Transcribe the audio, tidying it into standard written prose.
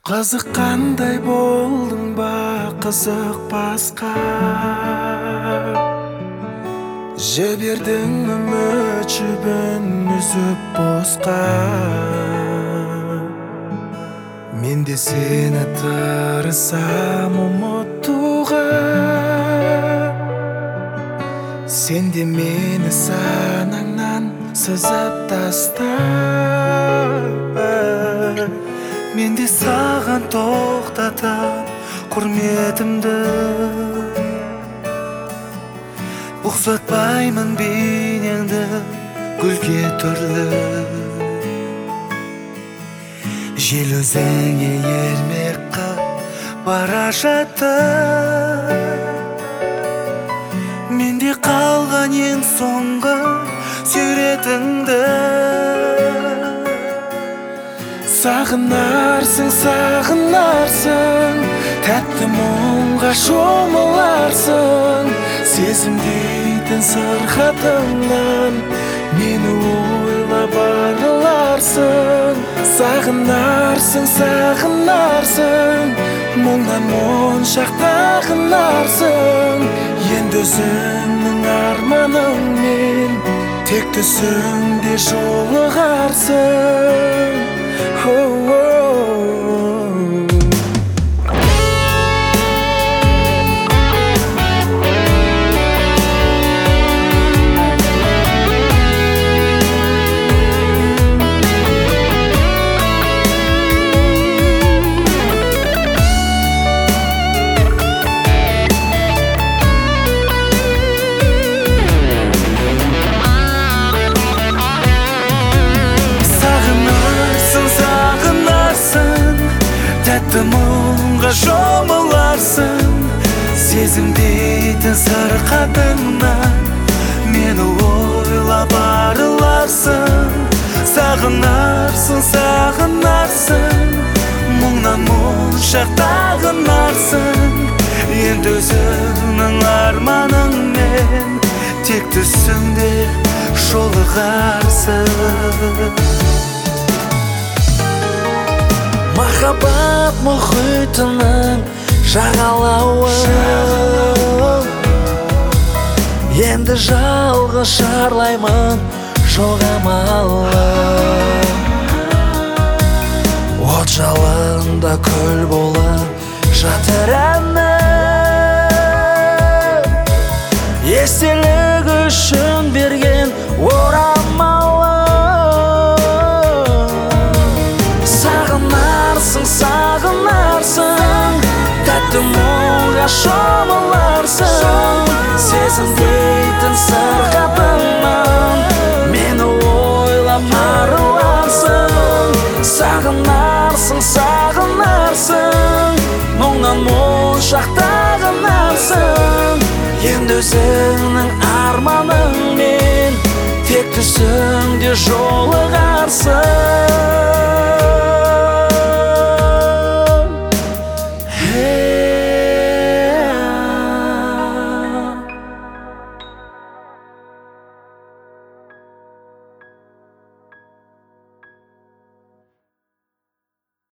Қызыққандай болдың ба, қызықпасқа жібердің үміт жібін үзіп босқа. Мен де сені тырысам ұмытуға, сен де мені санаңнан сызып таста. Мен де саған тоқтатам құрметімді, ұқсатпаймын бейнеңді гүлге түрлі. Жел өзіңе ермек қып бара жатты, менде қалған ең соңғы суретіңді. Сағынарсың, сағынарсың, тәтті мұңға шомыларсың. Сезім дейтін сырқатыңнан мені ойлап арыларсың. Сағынарсың, сағынарсың, мұңнан моншақтағынарсың. Енді өзіңнің арманыңмен тек түсіңде жолығарсың. Тәтті мұңға шомыларсың, сезім дейтін сырқатыңнан мені ойлап арыларсың. Сағынарсың, сағынарсың, мұңнан моншақтағынарсың. Енді өзіңнің арманыңмен тек түсіңде жолығарсың. Махаббат мұхитының жағалауы, енді жалғыз шарлаймын жоқ амалы. От жалында күл болып жатыр әнім, естелік үшін берген орамалы. Сағынарсың, тәтті мұңға шомыларсың. Сезім дейтін сырқатыңнан мені ойлап арыларсың. Сағынарсың, сағынарсың, мұңнан моншақтағынарсың. Енді өзіңнің арманыңмен тек түсіңде жолығарсың.